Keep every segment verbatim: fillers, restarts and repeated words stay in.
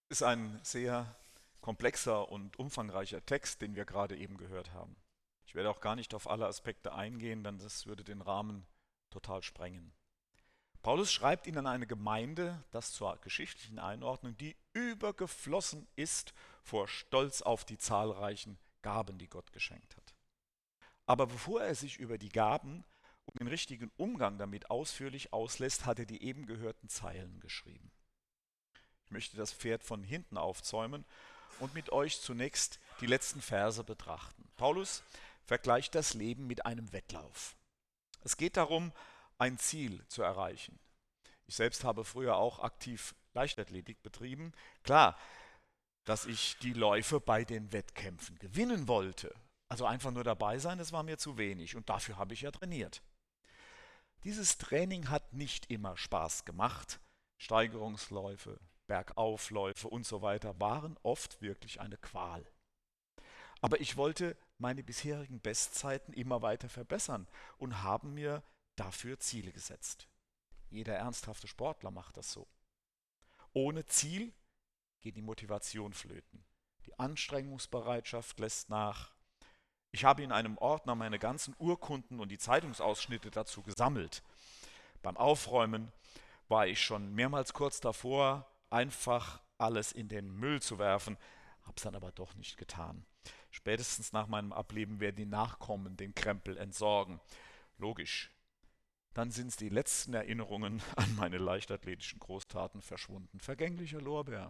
Ist ein sehr komplexer und umfangreicher Text, den wir gerade eben gehört haben. Ich werde auch gar nicht auf alle Aspekte eingehen, denn das würde den Rahmen total sprengen. Paulus schreibt ihnen an eine Gemeinde, das zur geschichtlichen Einordnung, die übergeflossen ist vor Stolz auf die zahlreichen Gaben, die Gott geschenkt hat. Aber bevor er sich über die Gaben und den richtigen Umgang damit ausführlich auslässt, hat er die eben gehörten Zeilen geschrieben. Ich möchte das Pferd von hinten aufzäumen und mit euch zunächst die letzten Verse betrachten. Paulus vergleicht das Leben mit einem Wettlauf. Es geht darum, ein Ziel zu erreichen. Ich selbst habe früher auch aktiv Leichtathletik betrieben. Klar, dass ich die Läufe bei den Wettkämpfen gewinnen wollte. Also einfach nur dabei sein, das war mir zu wenig und dafür habe ich ja trainiert. Dieses Training hat nicht immer Spaß gemacht. Steigerungsläufe, Bergaufläufe und so weiter waren oft wirklich eine Qual. Aber ich wollte meine bisherigen Bestzeiten immer weiter verbessern und habe mir dafür Ziele gesetzt. Jeder ernsthafte Sportler macht das so. Ohne Ziel geht die Motivation flöten. Die Anstrengungsbereitschaft lässt nach. Ich habe in einem Ordner meine ganzen Urkunden und die Zeitungsausschnitte dazu gesammelt. Beim Aufräumen war ich schon mehrmals kurz davor, einfach alles in den Müll zu werfen, hab's dann aber doch nicht getan. Spätestens nach meinem Ableben werden die Nachkommen den Krempel entsorgen. Logisch. Dann sind die letzten Erinnerungen an meine leichtathletischen Großtaten verschwunden. Vergänglicher Lorbeer.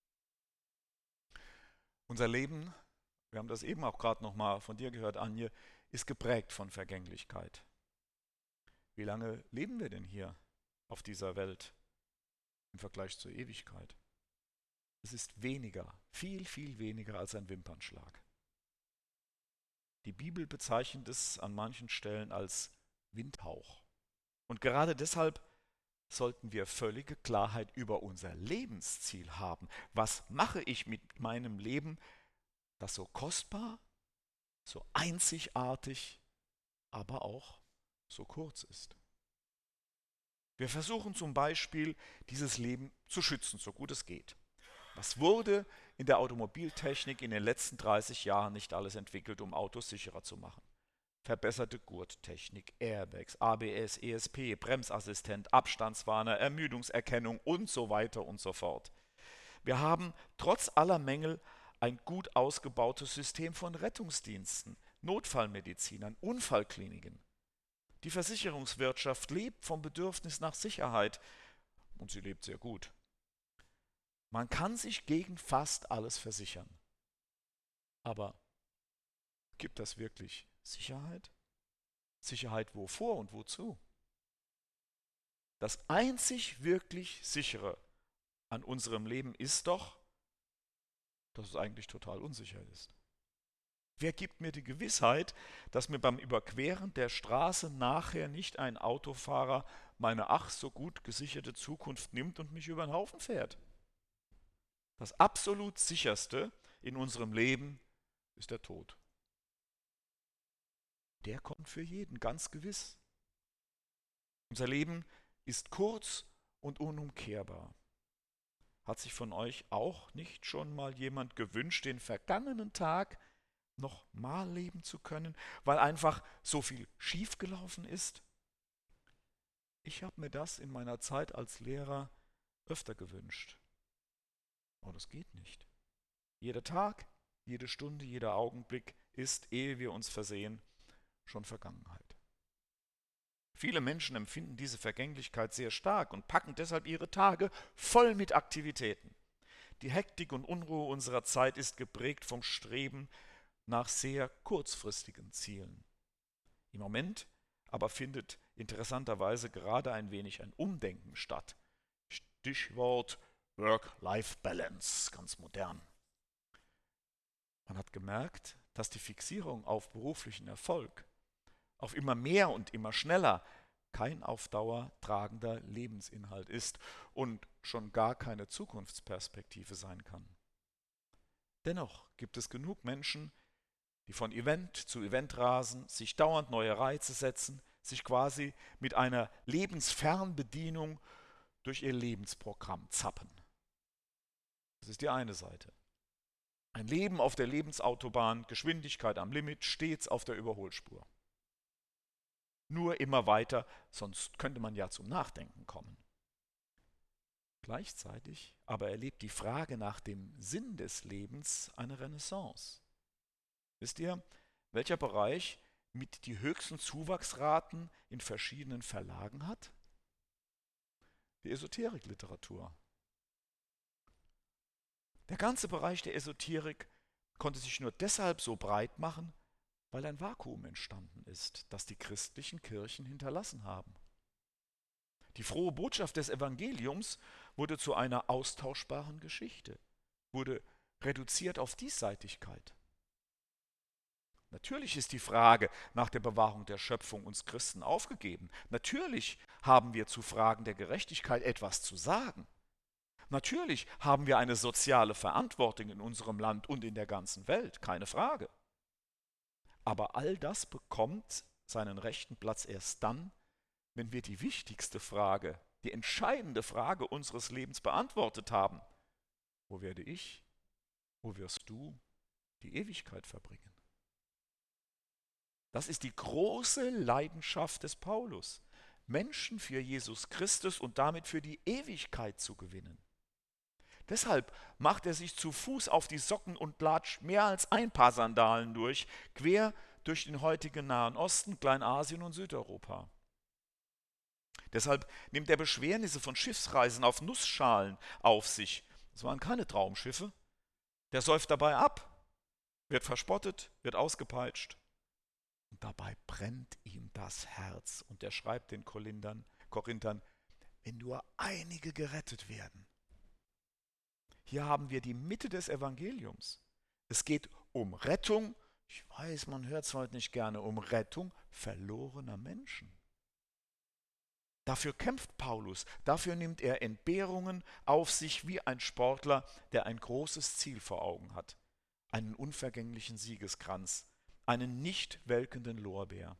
Unser Leben, wir haben das eben auch gerade nochmal von dir gehört, Anje, ist geprägt von Vergänglichkeit. Wie lange leben wir denn hier auf dieser Welt im Vergleich zur Ewigkeit? Es ist weniger, viel, viel weniger als ein Wimpernschlag. Die Bibel bezeichnet es an manchen Stellen als Windhauch. Und gerade deshalb sollten wir völlige Klarheit über unser Lebensziel haben. Was mache ich mit meinem Leben, das so kostbar, so einzigartig, aber auch so kurz ist? Wir versuchen zum Beispiel, dieses Leben zu schützen, so gut es geht. Was wurde in der Automobiltechnik in den letzten dreißig Jahren nicht alles entwickelt, um Autos sicherer zu machen? Verbesserte Gurttechnik, Airbags, A B S, E S P, Bremsassistent, Abstandswarner, Ermüdungserkennung und so weiter und so fort. Wir haben trotz aller Mängel ein gut ausgebautes System von Rettungsdiensten, Notfallmedizinern, Unfallkliniken. Die Versicherungswirtschaft lebt vom Bedürfnis nach Sicherheit und sie lebt sehr gut. Man kann sich gegen fast alles versichern. Aber gibt das wirklich Sicherheit? Sicherheit wovor und wozu? Das einzig wirklich sichere an unserem Leben ist doch, dass es eigentlich total unsicher ist. Wer gibt mir die Gewissheit, dass mir beim Überqueren der Straße nachher nicht ein Autofahrer meine ach so gut gesicherte Zukunft nimmt und mich über den Haufen fährt? Das absolut sicherste in unserem Leben ist der Tod. Der kommt für jeden, ganz gewiss. Unser Leben ist kurz und unumkehrbar. Hat sich von euch auch nicht schon mal jemand gewünscht, den vergangenen Tag noch mal leben zu können, weil einfach so viel schiefgelaufen ist? Ich habe mir das in meiner Zeit als Lehrer öfter gewünscht. Aber das geht nicht. Jeder Tag, jede Stunde, jeder Augenblick ist, ehe wir uns versehen, schon Vergangenheit. Viele Menschen empfinden diese Vergänglichkeit sehr stark und packen deshalb ihre Tage voll mit Aktivitäten. Die Hektik und Unruhe unserer Zeit ist geprägt vom Streben nach sehr kurzfristigen Zielen. Im Moment aber findet interessanterweise gerade ein wenig ein Umdenken statt. Stichwort Work-Life-Balance, ganz modern. Man hat gemerkt, dass die Fixierung auf beruflichen Erfolg, auf immer mehr und immer schneller, kein auf Dauer tragender Lebensinhalt ist und schon gar keine Zukunftsperspektive sein kann. Dennoch gibt es genug Menschen, die von Event zu Event rasen, sich dauernd neue Reize setzen, sich quasi mit einer Lebensfernbedienung durch ihr Lebensprogramm zappen. ist die eine Seite. Ein Leben auf der Lebensautobahn, Geschwindigkeit am Limit, stets auf der Überholspur. Nur immer weiter, sonst könnte man ja zum Nachdenken kommen. Gleichzeitig aber erlebt die Frage nach dem Sinn des Lebens eine Renaissance. Wisst ihr, welcher Bereich mit die höchsten Zuwachsraten in verschiedenen Verlagen hat? Die Esoterikliteratur. Der ganze Bereich der Esoterik konnte sich nur deshalb so breit machen, weil ein Vakuum entstanden ist, das die christlichen Kirchen hinterlassen haben. Die frohe Botschaft des Evangeliums wurde zu einer austauschbaren Geschichte, wurde reduziert auf Diesseitigkeit. Natürlich ist die Frage nach der Bewahrung der Schöpfung uns Christen aufgegeben. Natürlich haben wir zu Fragen der Gerechtigkeit etwas zu sagen. Natürlich haben wir eine soziale Verantwortung in unserem Land und in der ganzen Welt, keine Frage. Aber all das bekommt seinen rechten Platz erst dann, wenn wir die wichtigste Frage, die entscheidende Frage unseres Lebens beantwortet haben. Wo werde ich, wo wirst du die Ewigkeit verbringen? Das ist die große Leidenschaft des Paulus, Menschen für Jesus Christus und damit für die Ewigkeit zu gewinnen. Deshalb macht er sich zu Fuß auf die Socken und latscht mehr als ein paar Sandalen durch, quer durch den heutigen Nahen Osten, Kleinasien und Südeuropa. Deshalb nimmt er Beschwernisse von Schiffsreisen auf Nussschalen auf sich. Das waren keine Traumschiffe. Der säuft dabei ab, wird verspottet, wird ausgepeitscht. Und dabei brennt ihm das Herz. Und er schreibt den Korinthern, Korinthern, wenn nur einige gerettet werden. Hier haben wir die Mitte des Evangeliums. Es geht um Rettung, ich weiß, man hört es heute nicht gerne, um Rettung verlorener Menschen. Dafür kämpft Paulus, dafür nimmt er Entbehrungen auf sich wie ein Sportler, der ein großes Ziel vor Augen hat, einen unvergänglichen Siegeskranz, einen nicht welkenden Lorbeer.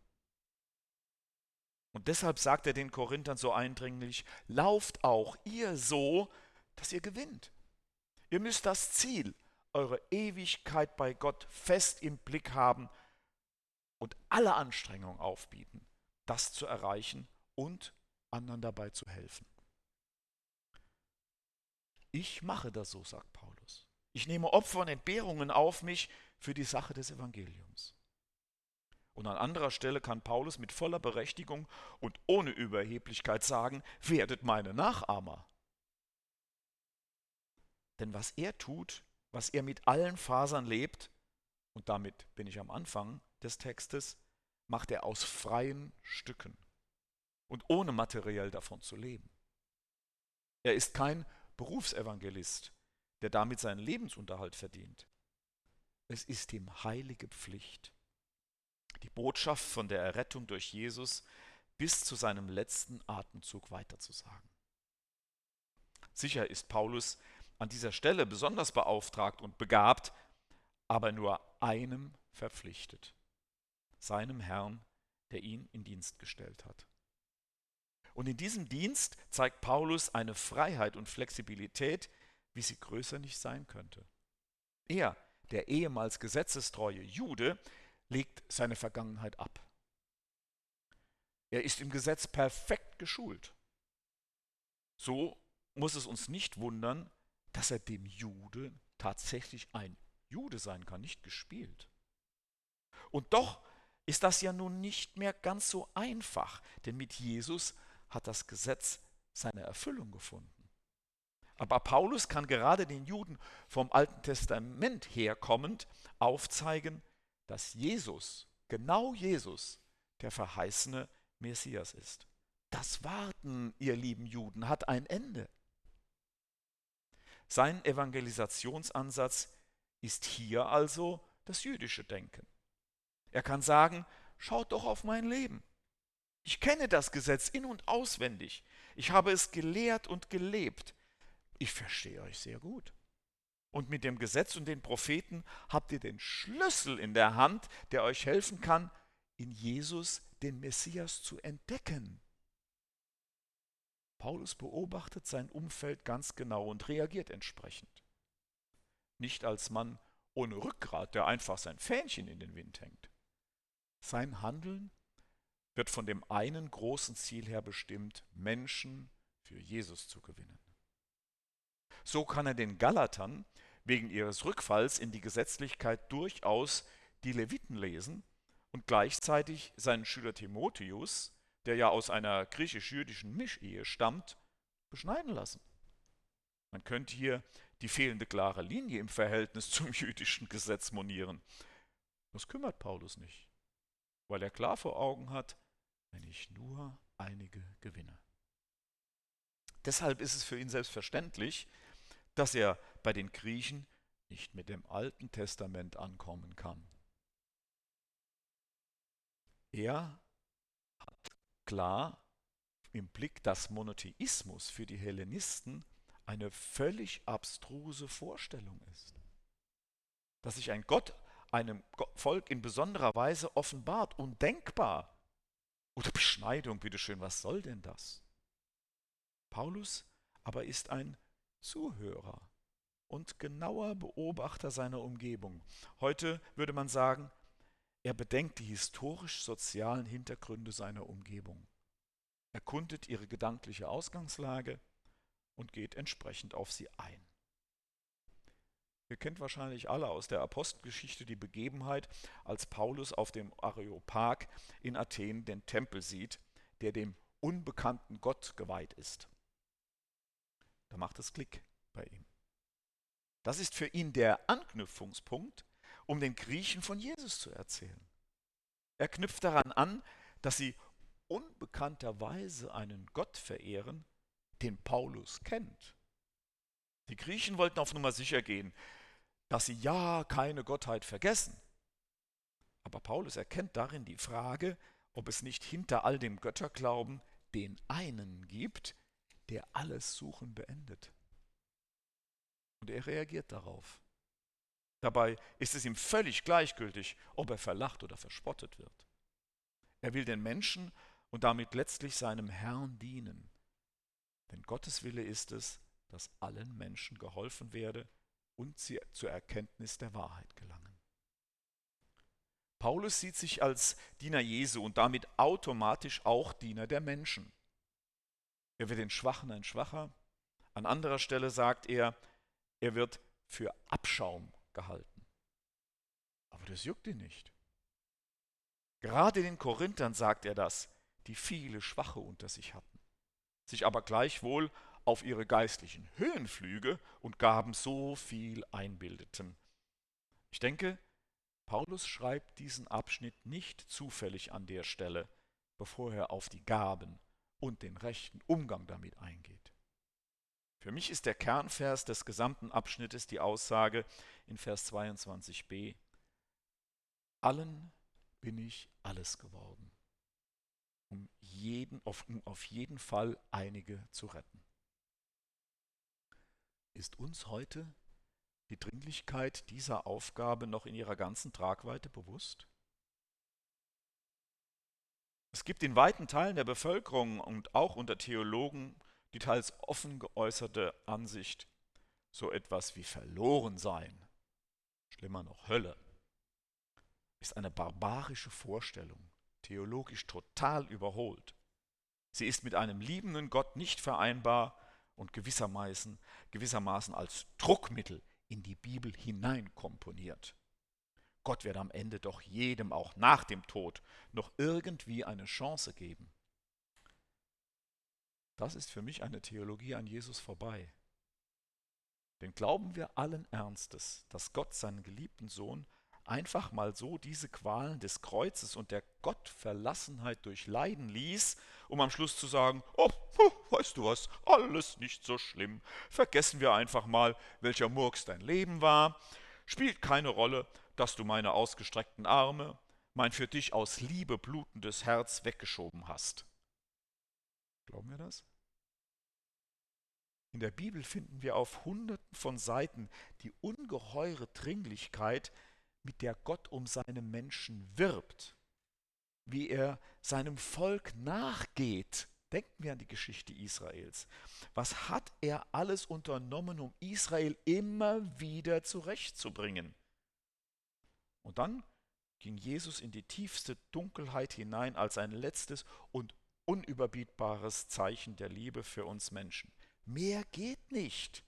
Und deshalb sagt er den Korinthern so eindringlich, lauft auch ihr so, dass ihr gewinnt. Ihr müsst das Ziel, eure Ewigkeit bei Gott fest im Blick haben und alle Anstrengungen aufbieten, das zu erreichen und anderen dabei zu helfen. Ich mache das so, sagt Paulus. Ich nehme Opfer und Entbehrungen auf mich für die Sache des Evangeliums. Und an anderer Stelle kann Paulus mit voller Berechtigung und ohne Überheblichkeit sagen, werdet meine Nachahmer. Denn was er tut, was er mit allen Fasern lebt, und damit bin ich am Anfang des Textes, macht er aus freien Stücken und ohne materiell davon zu leben. Er ist kein Berufsevangelist, der damit seinen Lebensunterhalt verdient. Es ist ihm heilige Pflicht, die Botschaft von der Errettung durch Jesus bis zu seinem letzten Atemzug weiterzusagen. Sicher ist Paulus an dieser Stelle besonders beauftragt und begabt, aber nur einem verpflichtet, seinem Herrn, der ihn in Dienst gestellt hat. Und in diesem Dienst zeigt Paulus eine Freiheit und Flexibilität, wie sie größer nicht sein könnte. Er, der ehemals gesetzestreue Jude, legt seine Vergangenheit ab. Er ist im Gesetz perfekt geschult. So muss es uns nicht wundern, dass er dem Jude tatsächlich ein Jude sein kann, nicht gespielt. Und doch ist das ja nun nicht mehr ganz so einfach, denn mit Jesus hat das Gesetz seine Erfüllung gefunden. Aber Paulus kann gerade den Juden vom Alten Testament herkommend aufzeigen, dass Jesus, genau Jesus, der verheißene Messias ist. Das Warten, ihr lieben Juden, hat ein Ende. Sein Evangelisationsansatz ist hier also das jüdische Denken. Er kann sagen, schaut doch auf mein Leben. Ich kenne das Gesetz in- und auswendig. Ich habe es gelehrt und gelebt. Ich verstehe euch sehr gut. Und mit dem Gesetz und den Propheten habt ihr den Schlüssel in der Hand, der euch helfen kann, in Jesus den Messias zu entdecken. Paulus beobachtet sein Umfeld ganz genau und reagiert entsprechend. nicht als Mann ohne Rückgrat, der einfach sein Fähnchen in den Wind hängt. Sein Handeln wird von dem einen großen Ziel her bestimmt, Menschen für Jesus zu gewinnen. So kann er den Galatern wegen ihres Rückfalls in die Gesetzlichkeit durchaus die Leviten lesen und gleichzeitig seinen Schüler Timotheus, der ja aus einer griechisch-jüdischen Mischehe stammt, beschneiden lassen. Man könnte hier die fehlende klare Linie im Verhältnis zum jüdischen Gesetz monieren. Das kümmert Paulus nicht, weil er klar vor Augen hat, wenn ich nur einige gewinne. Deshalb ist es für ihn selbstverständlich, dass er bei den Griechen nicht mit dem Alten Testament ankommen kann. Er hat klar im Blick, dass Monotheismus für die Hellenisten eine völlig abstruse Vorstellung ist. Dass sich ein Gott einem Volk in besonderer Weise offenbart, undenkbar. Oder Beschneidung, bitteschön, was soll denn das? Paulus aber ist ein Zuhörer und genauer Beobachter seiner Umgebung. Heute würde man sagen, er bedenkt die historisch-sozialen Hintergründe seiner Umgebung, erkundet ihre gedankliche Ausgangslage und geht entsprechend auf sie ein. Ihr kennt wahrscheinlich alle aus der Apostelgeschichte die Begebenheit, als Paulus auf dem Areopag in Athen den Tempel sieht, der dem unbekannten Gott geweiht ist. Da macht es Klick bei ihm. Das ist für ihn der Anknüpfungspunkt, um den Griechen von Jesus zu erzählen. Er knüpft daran an, dass sie unbekannterweise einen Gott verehren, den Paulus kennt. Die Griechen wollten auf Nummer sicher gehen, dass sie ja keine Gottheit vergessen. Aber Paulus erkennt darin die Frage, ob es nicht hinter all dem Götterglauben den einen gibt, der alles Suchen beendet. Und er reagiert darauf. Dabei ist es ihm völlig gleichgültig, ob er verlacht oder verspottet wird. Er will den Menschen und damit letztlich seinem Herrn dienen. Denn Gottes Wille ist es, dass allen Menschen geholfen werde und sie zur Erkenntnis der Wahrheit gelangen. Paulus sieht sich als Diener Jesu und damit automatisch auch Diener der Menschen. Er wird den Schwachen ein Schwacher. An anderer Stelle sagt er, er wird für Abschaum gehalten. Aber das juckt ihn nicht. Gerade den Korinthern sagt er das, die viele Schwache unter sich hatten, sich aber gleichwohl auf ihre geistlichen Höhenflüge und Gaben so viel einbildeten. Ich denke, Paulus schreibt diesen Abschnitt nicht zufällig an der Stelle, bevor er auf die Gaben und den rechten Umgang damit eingeht. Für mich ist der Kernvers des gesamten Abschnittes die Aussage in Vers zweiundzwanzig b: Allen bin ich alles geworden, um, jeden, auf, um auf jeden Fall einige zu retten. Ist uns heute die Dringlichkeit dieser Aufgabe noch in ihrer ganzen Tragweite bewusst? Es gibt in weiten Teilen der Bevölkerung und auch unter Theologen die teils offen geäußerte Ansicht, so etwas wie Verlorensein, schlimmer noch Hölle, ist eine barbarische Vorstellung, theologisch total überholt. Sie ist mit einem liebenden Gott nicht vereinbar und gewissermaßen, gewissermaßen als Druckmittel in die Bibel hineinkomponiert. Gott wird am Ende doch jedem, auch nach dem Tod, noch irgendwie eine Chance geben. Das ist für mich eine Theologie an Jesus vorbei. Denn glauben wir allen Ernstes, dass Gott seinen geliebten Sohn einfach mal so diese Qualen des Kreuzes und der Gottverlassenheit durchleiden ließ, um am Schluss zu sagen, oh, weißt du was, alles nicht so schlimm, vergessen wir einfach mal, welcher Murks dein Leben war, spielt keine Rolle, dass du meine ausgestreckten Arme, mein für dich aus Liebe blutendes Herz weggeschoben hast. Glauben wir das? In der Bibel finden wir auf hunderten von Seiten die ungeheure Dringlichkeit, mit der Gott um seine Menschen wirbt, wie er seinem Volk nachgeht Denken wir an die Geschichte Israels. Was hat er alles unternommen, um Israel immer wieder zurechtzubringen? Und dann ging Jesus in die tiefste Dunkelheit hinein als ein letztes und unüberbietbares Zeichen der Liebe für uns Menschen. Mehr geht nicht.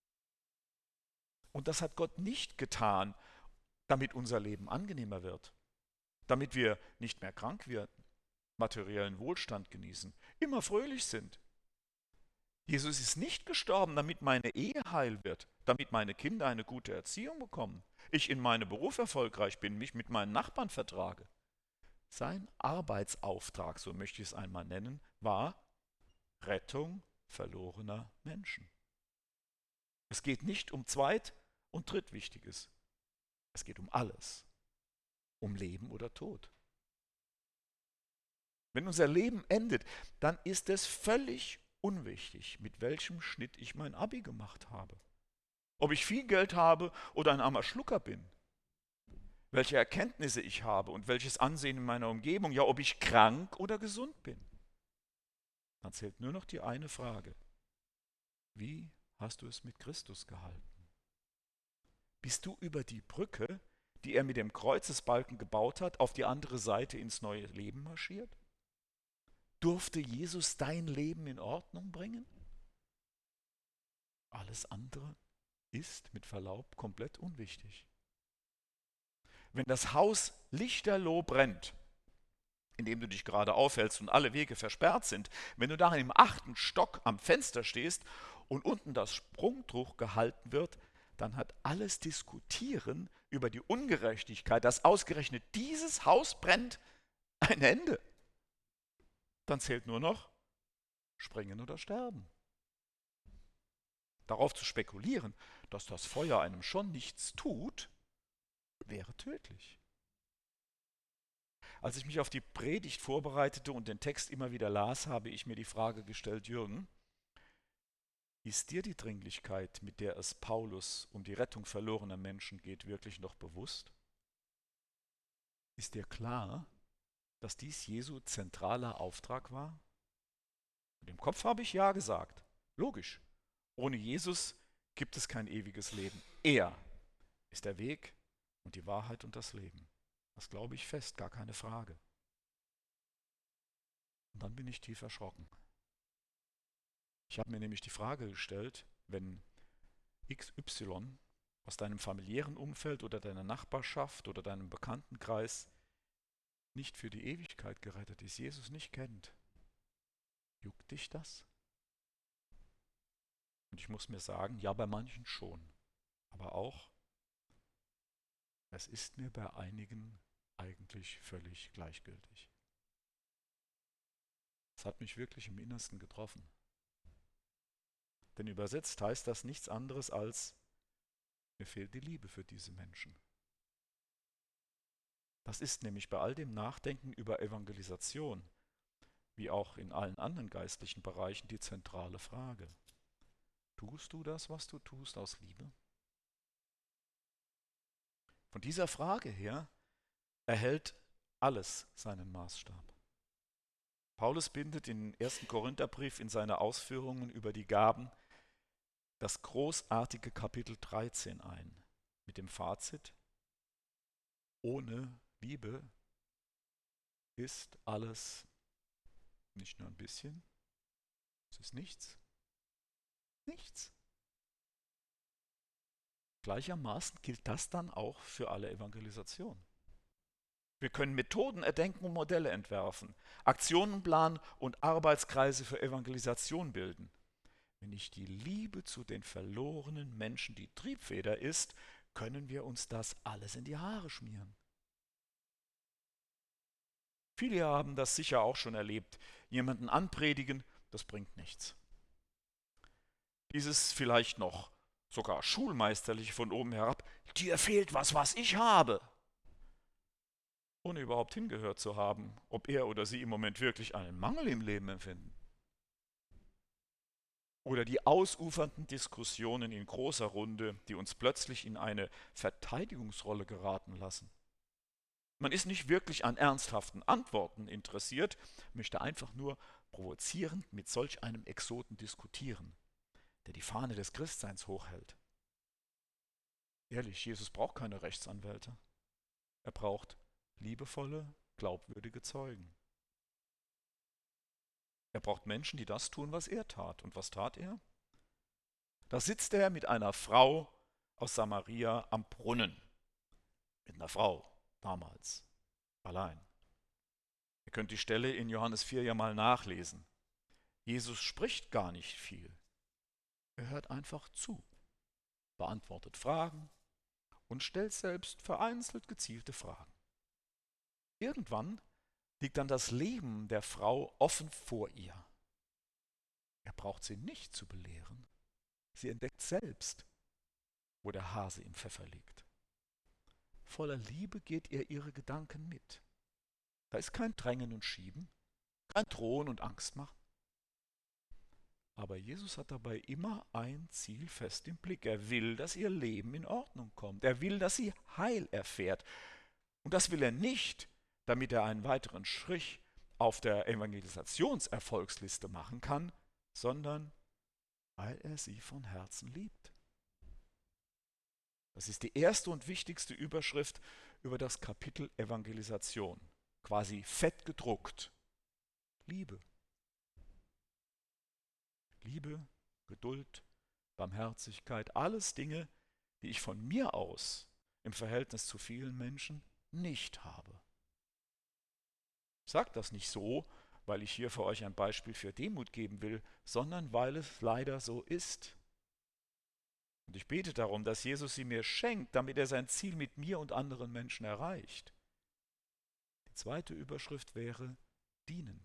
Und das hat Gott nicht getan, damit unser Leben angenehmer wird, damit wir nicht mehr krank werden, materiellen Wohlstand genießen, immer fröhlich sind. Jesus ist nicht gestorben, damit meine Ehe heil wird, damit meine Kinder eine gute Erziehung bekommen, ich in meinem Beruf erfolgreich bin, mich mit meinen Nachbarn vertrage. Sein Arbeitsauftrag, so möchte ich es einmal nennen, war Rettung verlorener Menschen. Es geht nicht um Zweit- und Drittwichtiges. Es geht um alles. Um Leben oder Tod. Wenn unser Leben endet, dann ist es völlig unwichtig, mit welchem Schnitt ich mein Abi gemacht habe. Ob ich viel Geld habe oder ein armer Schlucker bin. Welche Erkenntnisse ich habe und welches Ansehen in meiner Umgebung. Ja, ob ich krank oder gesund bin. Dann zählt nur noch die eine Frage. Wie hast du es mit Christus gehalten? Bist du über die Brücke, die er mit dem Kreuzesbalken gebaut hat, auf die andere Seite ins neue Leben marschiert? Durfte Jesus dein Leben in Ordnung bringen? Alles andere ist mit Verlaub komplett unwichtig. Wenn das Haus lichterloh brennt, in dem du dich gerade aufhältst und alle Wege versperrt sind, wenn du darin im achten Stock am Fenster stehst und unten das Sprungtuch gehalten wird, dann hat alles Diskutieren über die Ungerechtigkeit, dass ausgerechnet dieses Haus brennt, ein Ende. Dann zählt nur noch springen oder sterben. Darauf zu spekulieren, dass das Feuer einem schon nichts tut, wäre tödlich. Als ich mich auf die Predigt vorbereitete und den Text immer wieder las, habe ich mir die Frage gestellt, Jürgen, ist dir die Dringlichkeit, mit der es Paulus um die Rettung verlorener Menschen geht, wirklich noch bewusst? Ist dir klar, dass dies Jesu zentraler Auftrag war? Mit dem Kopf habe ich ja gesagt. Logisch. Ohne Jesus gibt es kein ewiges Leben. Er ist der Weg und die Wahrheit und das Leben. Das glaube ich fest, gar keine Frage. Und dann bin ich tief erschrocken. Ich habe mir nämlich die Frage gestellt, wenn X Y aus deinem familiären Umfeld oder deiner Nachbarschaft oder deinem Bekanntenkreis nicht für die Ewigkeit gerettet ist, Jesus nicht kennt, juckt dich das? Und ich muss mir sagen, ja, bei manchen schon, aber auch, es ist mir bei einigen eigentlich völlig gleichgültig. Es hat mich wirklich im Innersten getroffen. Denn übersetzt heißt das nichts anderes als, mir fehlt die Liebe für diese Menschen. Das ist nämlich bei all dem Nachdenken über Evangelisation, wie auch in allen anderen geistlichen Bereichen, die zentrale Frage. Tust du das, was du tust, aus Liebe? Von dieser Frage her erhält alles seinen Maßstab. Paulus bindet im ersten Korintherbrief in seine Ausführungen über die Gaben das großartige Kapitel dreizehn ein, mit dem Fazit: Ohne Liebe ist alles nicht nur ein bisschen, es ist nichts. Nichts. Gleichermaßen gilt das dann auch für alle Evangelisation. Wir können Methoden erdenken und Modelle entwerfen, Aktionen planen und Arbeitskreise für Evangelisation bilden. Wenn nicht die Liebe zu den verlorenen Menschen die Triebfeder ist, können wir uns das alles in die Haare schmieren. Viele haben das sicher auch schon erlebt. Jemanden anpredigen, das bringt nichts. Dieses vielleicht noch sogar schulmeisterlich von oben herab, dir fehlt was, was ich habe. Ohne überhaupt hingehört zu haben, ob er oder sie im Moment wirklich einen Mangel im Leben empfinden. Oder die ausufernden Diskussionen in großer Runde, die uns plötzlich in eine Verteidigungsrolle geraten lassen. Man ist nicht wirklich an ernsthaften Antworten interessiert, möchte einfach nur provozierend mit solch einem Exoten diskutieren, der die Fahne des Christseins hochhält. Ehrlich, Jesus braucht keine Rechtsanwälte. Er braucht liebevolle, glaubwürdige Zeugen. Er braucht Menschen, die das tun, was er tat. Und was tat er? Da sitzt er mit einer Frau aus Samaria am Brunnen. Mit einer Frau, damals, allein. Ihr könnt die Stelle in Johannes vier ja mal nachlesen. Jesus spricht gar nicht viel. Er hört einfach zu, beantwortet Fragen und stellt selbst vereinzelt gezielte Fragen. Irgendwann liegt dann das Leben der Frau offen vor ihr. Er braucht sie nicht zu belehren. Sie entdeckt selbst, wo der Hase im Pfeffer liegt. Voller Liebe geht ihr ihre Gedanken mit. Da ist kein Drängen und Schieben, kein Drohen und Angst machen. Aber Jesus hat dabei immer ein Ziel fest im Blick. Er will, dass ihr Leben in Ordnung kommt. Er will, dass sie Heil erfährt. Und das will er nicht, damit er einen weiteren Schritt auf der Evangelisationserfolgsliste machen kann, sondern weil er sie von Herzen liebt. Das ist die erste und wichtigste Überschrift über das Kapitel Evangelisation. Quasi fett gedruckt. Liebe. Liebe, Geduld, Barmherzigkeit, alles Dinge, die ich von mir aus im Verhältnis zu vielen Menschen nicht habe. Ich sage das nicht so, weil ich hier für euch ein Beispiel für Demut geben will, sondern weil es leider so ist. Und ich bete darum, dass Jesus sie mir schenkt, damit er sein Ziel mit mir und anderen Menschen erreicht. Die zweite Überschrift wäre dienen.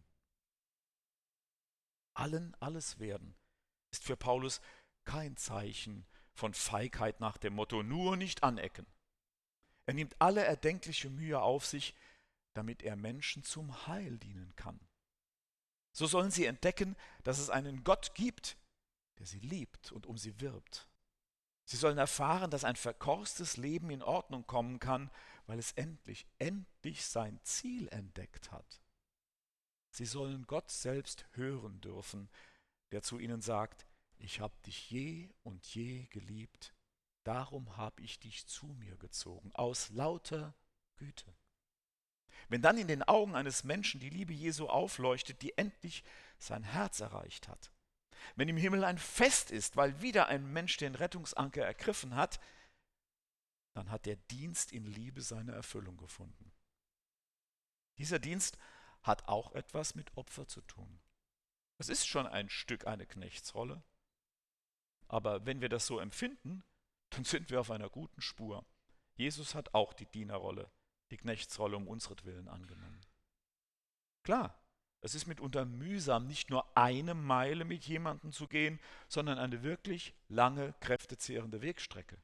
Allen alles werden ist für Paulus kein Zeichen von Feigheit nach dem Motto nur nicht anecken. Er nimmt alle erdenkliche Mühe auf sich, damit er Menschen zum Heil dienen kann. So sollen sie entdecken, dass es einen Gott gibt, der sie liebt und um sie wirbt. Sie sollen erfahren, dass ein verkorstes Leben in Ordnung kommen kann, weil es endlich, endlich sein Ziel entdeckt hat. Sie sollen Gott selbst hören dürfen, der zu ihnen sagt, ich habe dich je und je geliebt, darum habe ich dich zu mir gezogen, aus lauter Güte. Wenn dann in den Augen eines Menschen die Liebe Jesu aufleuchtet, die endlich sein Herz erreicht hat, wenn im Himmel ein Fest ist, weil wieder ein Mensch den Rettungsanker ergriffen hat, dann hat der Dienst in Liebe seine Erfüllung gefunden. Dieser Dienst hat auch etwas mit Opfer zu tun. Es ist schon ein Stück eine Knechtsrolle, aber wenn wir das so empfinden, dann sind wir auf einer guten Spur. Jesus hat auch die Dienerrolle, die Knechtsrolle um unsretwillen angenommen. Klar, es ist mitunter mühsam, nicht nur eine Meile mit jemandem zu gehen, sondern eine wirklich lange, kräftezehrende Wegstrecke.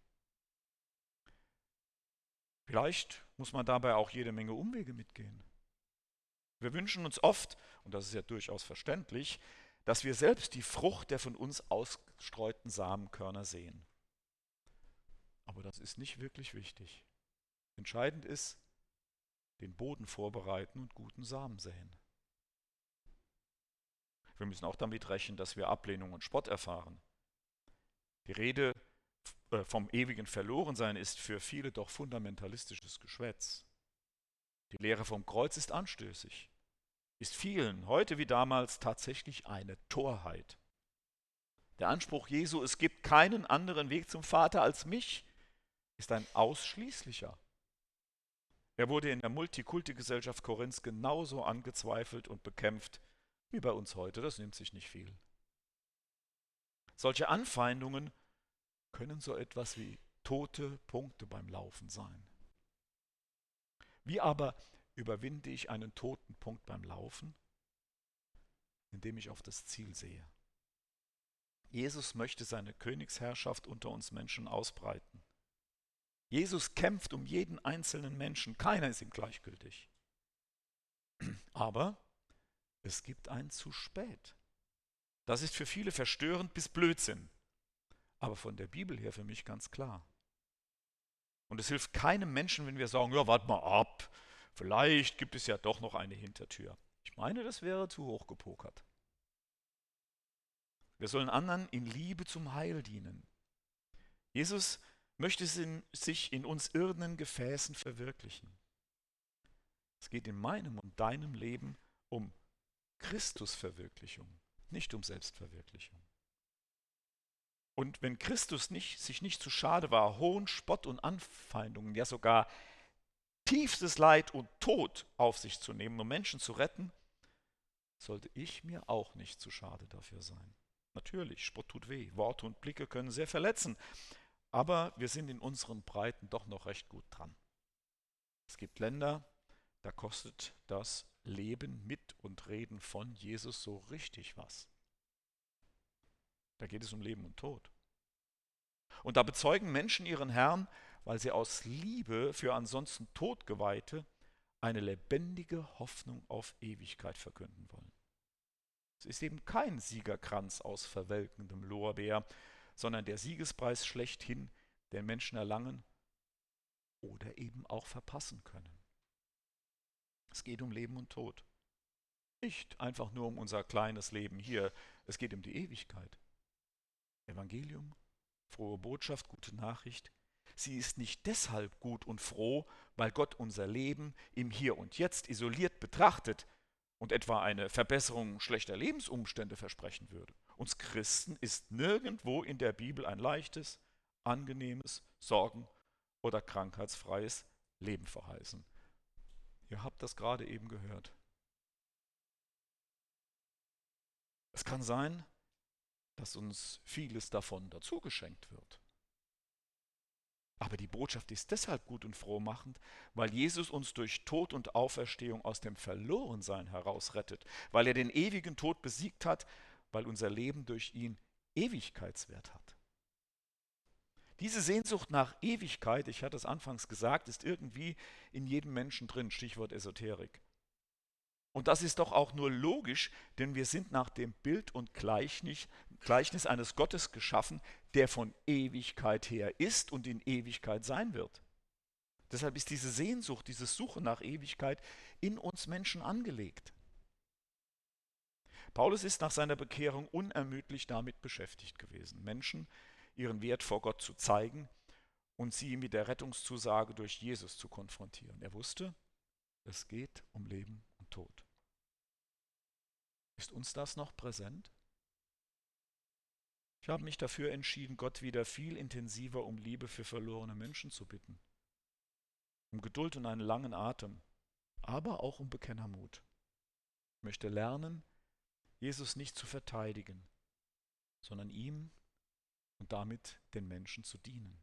Vielleicht muss man dabei auch jede Menge Umwege mitgehen. Wir wünschen uns oft, und das ist ja durchaus verständlich, dass wir selbst die Frucht der von uns ausgestreuten Samenkörner sehen. Aber das ist nicht wirklich wichtig. Entscheidend ist, den Boden vorbereiten und guten Samen säen. Wir müssen auch damit rechnen, dass wir Ablehnung und Spott erfahren. Die Rede vom ewigen Verlorensein ist für viele doch fundamentalistisches Geschwätz. Die Lehre vom Kreuz ist anstößig, ist vielen, heute wie damals, tatsächlich eine Torheit. Der Anspruch Jesu, es gibt keinen anderen Weg zum Vater als mich, ist ein ausschließlicher. Er wurde in der Multikulti-Gesellschaft Korinths genauso angezweifelt und bekämpft wie bei uns heute, das nimmt sich nicht viel. Solche Anfeindungen können so etwas wie tote Punkte beim Laufen sein. Wie aber überwinde ich einen toten Punkt beim Laufen? Indem ich auf das Ziel sehe. Jesus möchte seine Königsherrschaft unter uns Menschen ausbreiten. Jesus kämpft um jeden einzelnen Menschen, keiner ist ihm gleichgültig. Aber es gibt ein zu spät. Das ist für viele verstörend bis Blödsinn, aber von der Bibel her für mich ganz klar. Und es hilft keinem Menschen, wenn wir sagen, ja, warte mal ab, vielleicht gibt es ja doch noch eine Hintertür. Ich meine, das wäre zu hoch gepokert. Wir sollen anderen in Liebe zum Heil dienen. Jesus möchte sich in uns irdenen Gefäßen verwirklichen. Es geht in meinem und deinem Leben um Christusverwirklichung, nicht um Selbstverwirklichung. Und wenn Christus nicht, sich nicht zu schade war, Hohn, Spott und Anfeindungen, ja sogar tiefstes Leid und Tod auf sich zu nehmen, um Menschen zu retten, sollte ich mir auch nicht zu schade dafür sein. Natürlich, Spott tut weh, Worte und Blicke können sehr verletzen, aber wir sind in unseren Breiten doch noch recht gut dran. Es gibt Länder, da kostet das Leben mit und Reden von Jesus so richtig was. Da geht es um Leben und Tod. Und da bezeugen Menschen ihren Herrn, weil sie aus Liebe für ansonsten Todgeweihte eine lebendige Hoffnung auf Ewigkeit verkünden wollen. Es ist eben kein Siegerkranz aus verwelkendem Lorbeer, sondern der Siegespreis schlechthin, den Menschen erlangen oder eben auch verpassen können. Es geht um Leben und Tod. Nicht einfach nur um unser kleines Leben hier, es geht um die Ewigkeit. Evangelium, frohe Botschaft, gute Nachricht. Sie ist nicht deshalb gut und froh, weil Gott unser Leben im Hier und Jetzt isoliert betrachtet und etwa eine Verbesserung schlechter Lebensumstände versprechen würde. Uns Christen ist nirgendwo in der Bibel ein leichtes, angenehmes, sorgen- oder krankheitsfreies Leben verheißen. Ihr habt das gerade eben gehört. Es kann sein, dass uns vieles davon dazu geschenkt wird. Aber die Botschaft ist deshalb gut und frohmachend, weil Jesus uns durch Tod und Auferstehung aus dem Verlorensein herausrettet, weil er den ewigen Tod besiegt hat, weil unser Leben durch ihn Ewigkeitswert hat. Diese Sehnsucht nach Ewigkeit, ich hatte es anfangs gesagt, ist irgendwie in jedem Menschen drin, Stichwort Esoterik. Und das ist doch auch nur logisch, denn wir sind nach dem Bild und Gleichnis, Gleichnis eines Gottes geschaffen, der von Ewigkeit her ist und in Ewigkeit sein wird. Deshalb ist diese Sehnsucht, diese Suche nach Ewigkeit in uns Menschen angelegt. Paulus ist nach seiner Bekehrung unermüdlich damit beschäftigt gewesen, Menschen ihren Wert vor Gott zu zeigen und sie mit der Rettungszusage durch Jesus zu konfrontieren. Er wusste, es geht um Leben und Tod. Ist uns das noch präsent? Ich habe mich dafür entschieden, Gott wieder viel intensiver um Liebe für verlorene Menschen zu bitten, um Geduld und einen langen Atem, aber auch um Bekennermut. Ich möchte lernen, Jesus nicht zu verteidigen, sondern ihm und damit den Menschen zu dienen.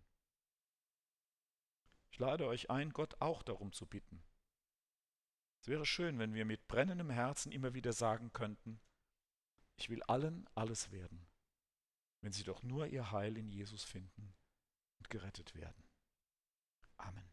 Ich lade euch ein, Gott auch darum zu bitten. Es wäre schön, wenn wir mit brennendem Herzen immer wieder sagen könnten, ich will allen alles werden, wenn sie doch nur ihr Heil in Jesus finden und gerettet werden. Amen.